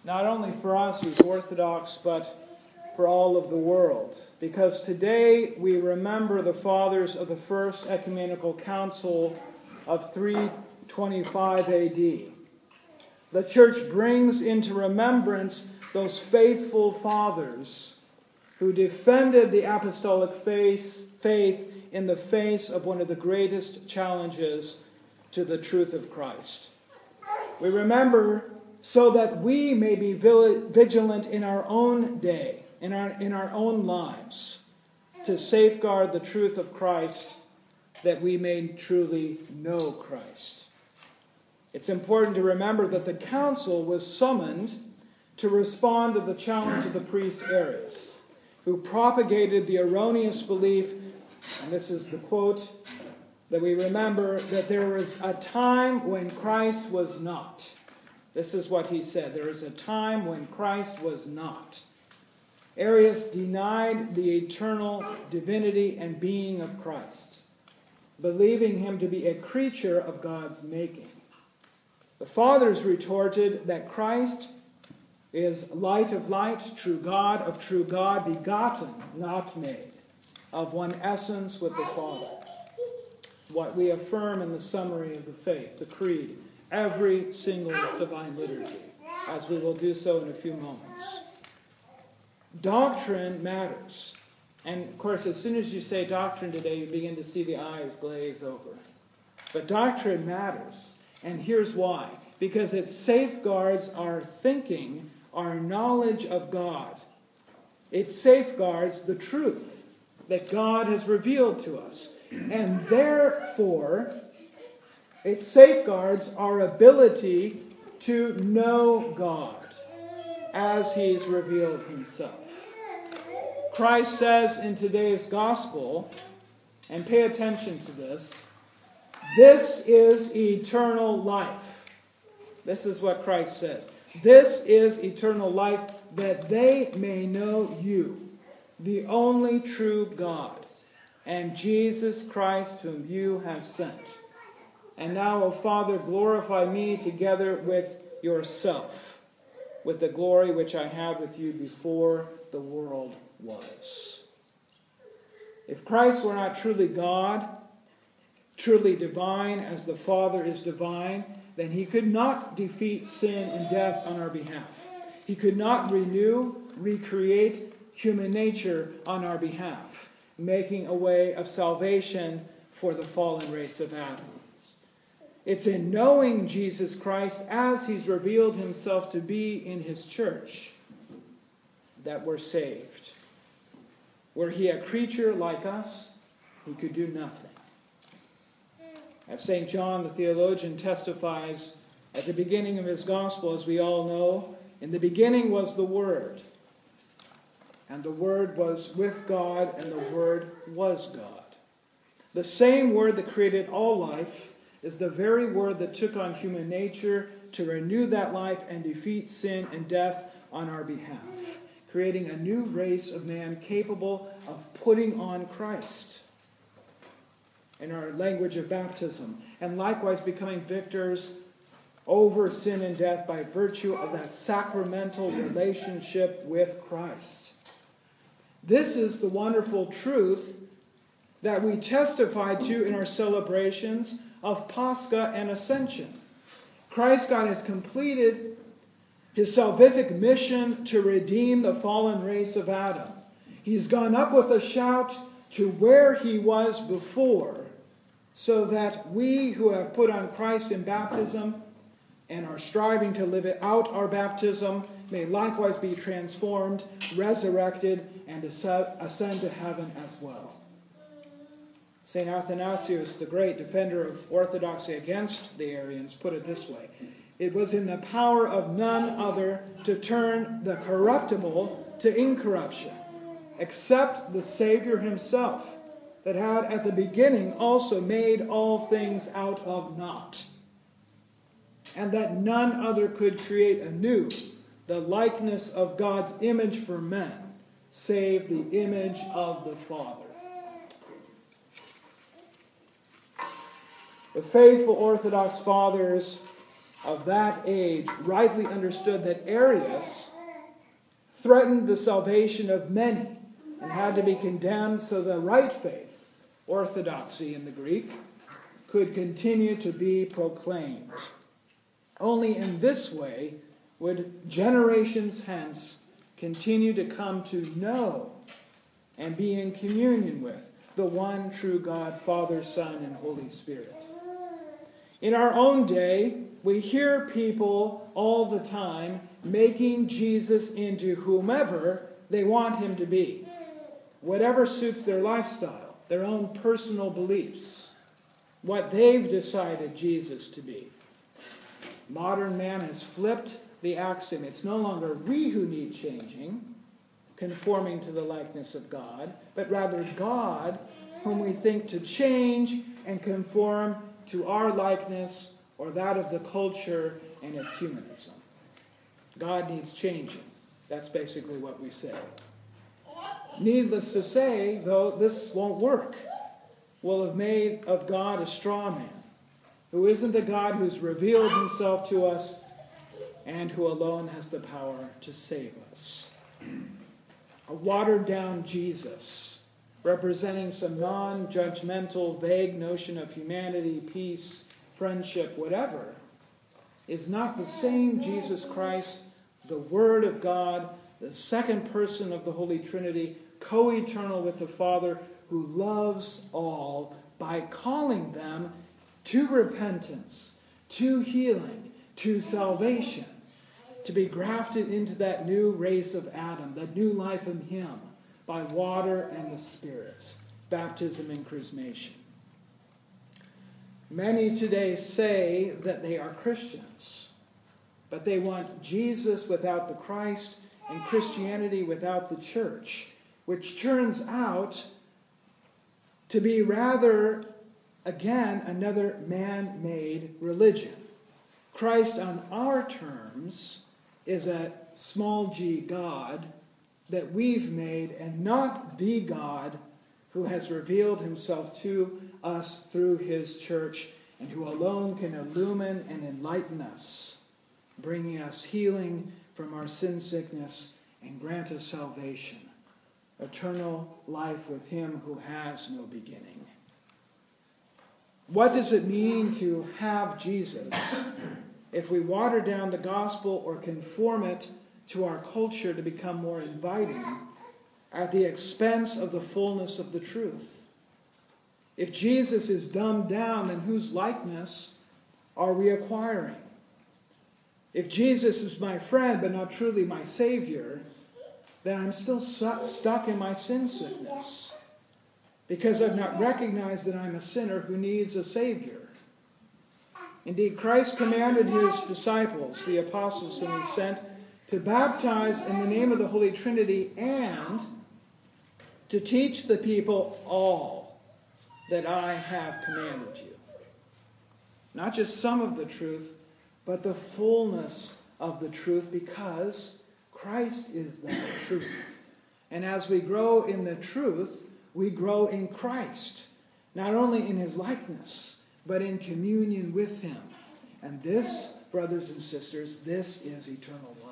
not only for us as Orthodox, but for all of the world. Because today we remember the fathers of the First Ecumenical Council of 325 AD. The Church brings into remembrance those faithful fathers who defended the apostolic faith in the face of one of the greatest challenges to the truth of Christ. We remember so that we may be vigilant in our own day, in our own lives, to safeguard the truth of Christ, that we may truly know Christ. It's important to remember that the council was summoned to respond to the challenge of the priest Arius, who propagated the erroneous belief, and this is the quote that we remember, that there was a time when Christ was not. This is what he said. There is a time when Christ was not. Arius denied the eternal divinity and being of Christ, believing him to be a creature of God's making. The fathers retorted that Christ is light of light, true God of true God, begotten, not made, of one essence with the Father. What we affirm in the summary of the faith, the creed, every single divine liturgy, as we will do so in a few moments. Doctrine matters. And of course, as soon as you say doctrine today, you begin to see the eyes glaze over. But doctrine matters. And here's why. Because it safeguards our thinking, our knowledge of God. It safeguards the truth that God has revealed to us. And therefore, it safeguards our ability to know God as He's revealed Himself. Christ says in today's gospel, and pay attention to this, this is eternal life. This is what Christ says. This is eternal life, that they may know you, the only true God, and Jesus Christ whom you have sent. And now, O Father, glorify me together with yourself, with the glory which I had with you before the world was. If Christ were not truly God, truly divine as the Father is divine, then He could not defeat sin and death on our behalf. He could not recreate human nature on our behalf, making a way of salvation for the fallen race of Adam. It's in knowing Jesus Christ as He's revealed Himself to be in His church that we're saved. Were He a creature like us, He could do nothing. As St. John the theologian testifies at the beginning of his gospel, as we all know, in the beginning was the Word, and the Word was with God, and the Word was God. The same Word that created all life is the very Word that took on human nature to renew that life and defeat sin and death on our behalf, creating a new race of man capable of putting on Christ in our language of baptism, and likewise becoming victors over sin and death by virtue of that sacramental relationship with Christ. This is the wonderful truth that we testify to in our celebrations of Pascha and Ascension. Christ God has completed His salvific mission to redeem the fallen race of Adam. He's gone up with a shout to where He was before, so that we who have put on Christ in baptism and are striving to live it out our baptism may likewise be transformed, resurrected, and ascend to heaven as well. St. Athanasius, the great defender of orthodoxy against the Arians, put it this way: it was in the power of none other to turn the corruptible to incorruption, except the Savior Himself, that had at the beginning also made all things out of naught, and that none other could create anew the likeness of God's image for men, save the image of the Father. The faithful Orthodox Fathers of that age rightly understood that Arius threatened the salvation of many and had to be condemned so the right faith, orthodoxy in the Greek, could continue to be proclaimed. Only in this way would generations hence continue to come to know and be in communion with the one true God, Father, Son, and Holy Spirit. In our own day, we hear people all the time making Jesus into whomever they want him to be, whatever suits their lifestyle, their own personal beliefs, what they've decided Jesus to be. Modern man has flipped the axiom. It's no longer we who need changing, conforming to the likeness of God, but rather God whom we think to change and conform to our likeness or that of the culture and its humanism. God needs changing. That's basically what we say. Needless to say, though, this won't work. We'll have made of God a straw man, who isn't the God who's revealed himself to us and who alone has the power to save us. A watered-down Jesus, representing some non-judgmental, vague notion of humanity, peace, friendship, whatever, is not the same Jesus Christ, the Word of God, the second person of the Holy Trinity, co-eternal with the Father, who loves all by calling them to repentance, to healing, to salvation, to be grafted into that new race of Adam, that new life in him, by water and the Spirit, baptism and chrismation. Many today say that they are Christians, but they want Jesus without the Christ and Christianity without the church, which turns out to be rather, again, another man-made religion. Christ on our terms is a small g God that we've made, and not the God who has revealed himself to us through his church and who alone can illumine and enlighten us, bringing us healing from our sin sickness and grant us salvation, eternal life with him who has no beginning. What does it mean to have Jesus if we water down the gospel or conform it to our culture to become more inviting at the expense of the fullness of the truth? If Jesus is dumbed down, then whose likeness are we acquiring? If Jesus is my friend but not truly my Savior, then I'm still stuck in my sin sickness because I've not recognized that I'm a sinner who needs a Savior. Indeed, Christ commanded his disciples, the apostles whom he sent, to baptize in the name of the Holy Trinity and to teach the people all that I have commanded you. Not just some of the truth, but the fullness of the truth, because Christ is that truth. And as we grow in the truth, we grow in Christ, not only in his likeness, but in communion with him. And this, brothers and sisters, this is eternal life.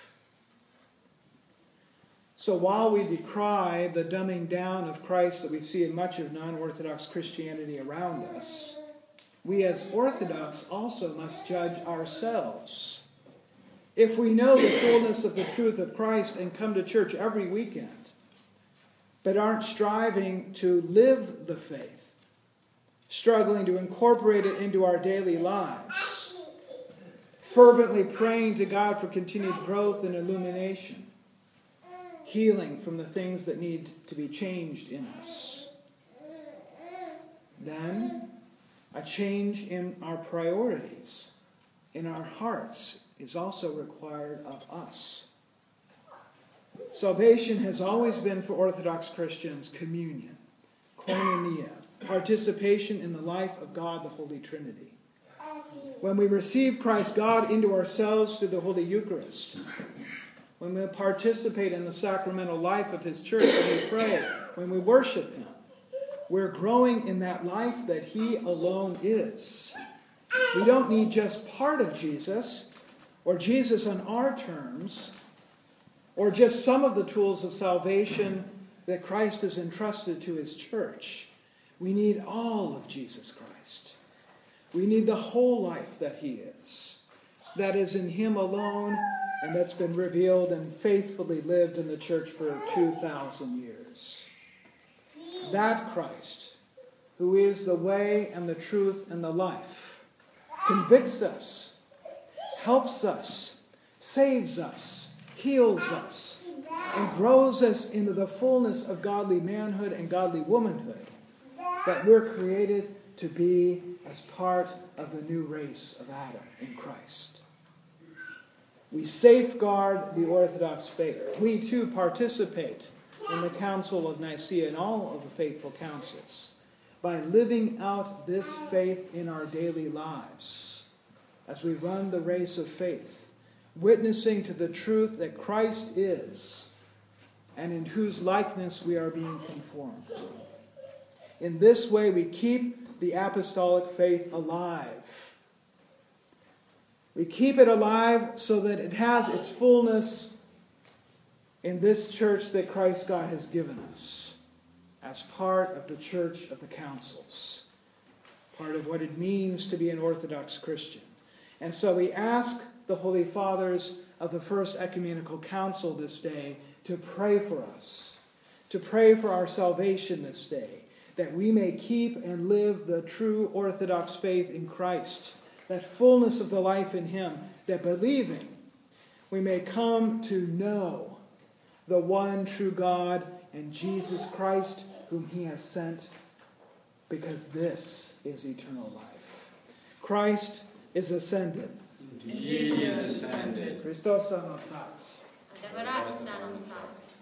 So while we decry the dumbing down of Christ that we see in much of non-Orthodox Christianity around us, we as Orthodox also must judge ourselves. If we know the fullness of the truth of Christ and come to church every weekend, but aren't striving to live the faith, struggling to incorporate it into our daily lives, fervently praying to God for continued growth and illumination, healing from the things that need to be changed in us, then a change in our priorities, in our hearts, is also required of us. Salvation has always been for Orthodox Christians communion, koinonia, participation in the life of God, the Holy Trinity. When we receive Christ God into ourselves through the Holy Eucharist, when we participate in the sacramental life of his church, when we pray, when we worship him, we're growing in that life that he alone is. We don't need just part of Jesus, or Jesus on our terms, or just some of the tools of salvation that Christ has entrusted to his church. We need all of Jesus Christ. We need the whole life that he is, that is in him alone, and that's been revealed and faithfully lived in the church for 2,000 years. That Christ, who is the way and the truth and the life, convicts us, helps us, saves us, heals us, and grows us into the fullness of godly manhood and godly womanhood that we're created to be as part of the new race of Adam in Christ. We safeguard the Orthodox faith. We too participate in the Council of Nicaea and all of the faithful councils by living out this faith in our daily lives as we run the race of faith, witnessing to the truth that Christ is and in whose likeness we are being conformed. In this way, we keep the apostolic faith alive. We keep it alive so that it has its fullness in this church that Christ God has given us as part of the church of the councils, part of what it means to be an Orthodox Christian. And so we ask the Holy Fathers of the First Ecumenical Council this day to pray for us, to pray for our salvation this day, that we may keep and live the true Orthodox faith in Christ, that fullness of the life in him, that believing we may come to know the one true God and Jesus Christ whom he has sent, because this is eternal life. Christ is ascended. He is ascended. Christos announçat. Adevărat s-a anunțat.